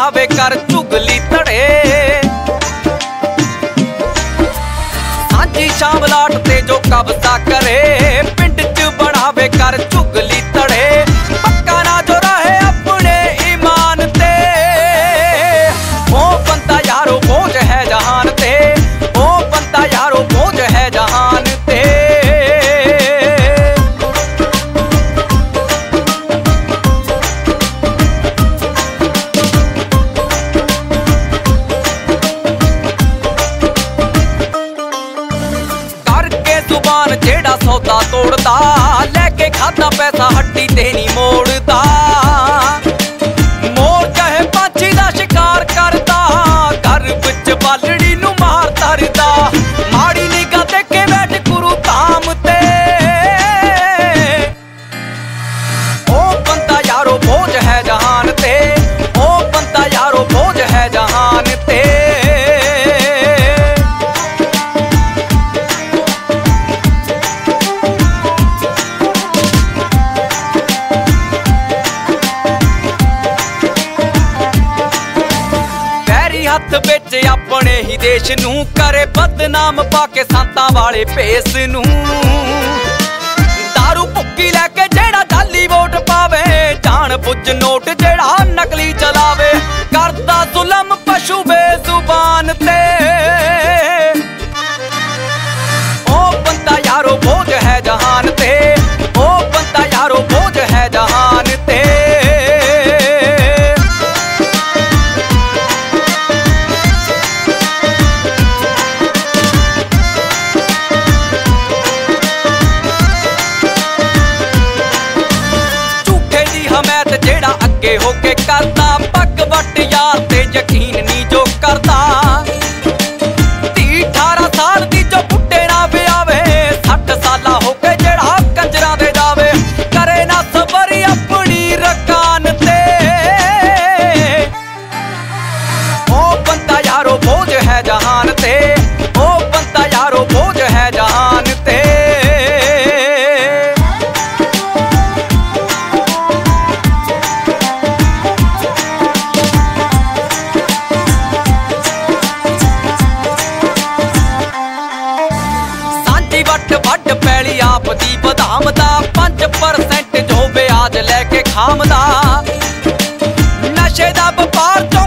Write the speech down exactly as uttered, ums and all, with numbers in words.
बढ़ावे कर चुगली तड़े। सांझी शामलाट ते जो कब्जा करे पिंड च बढ़ावे कर चुगली तड़े। पक्का ना जो रहे अपने ईमान ते ओ बंदा यारो बोझ है जहान ते। ओ बंदा यारो बोझ है जहान ते। जेड़ा सौदा तोड़दा लेके खाता पैसा हट्टी ते नहीं मोड़दा। मोर चाहे पांछी दा शिकार करदा घर विच बालड़ी नू मार धरदा। माड़ी निगाह देखे बैठ गुरु धाम ते ओ बंदा यारो बोझ है जहान ते। ओ बंदा यारो बोझ है जहान ते। हथ बिच अपने ही देश नू करे बदनाम पाके संतां वाले भेस नू। दारू भुक्की लैके जेड़ा जाली वोट पावे जान बुझ नोट जेड़ा नकली चलावे करदा जुलम पशु बेजुबान ते। ओ बंदा यारो बोझ है जहान ते। ओ बंदा यारो बोझ है जहान ते। जेड़ा अगे होके करदा पग वट यार ते यकीन नी जो करदा। धी अठारह साल दी जो बुड्ढे ना ब्यावे सठ साला होके जेड़ा कंजरा दे जावे करे ना सबर अपनी रकान ते। ओ बंदा यारो बोझ है जहान ते। ओ बंदा यारो बोझ है जहान ते। वट पैली आप दी बदाम दा पांच परसेंट जो ब्याज लैके खामदा। नशे दा व्यापार चो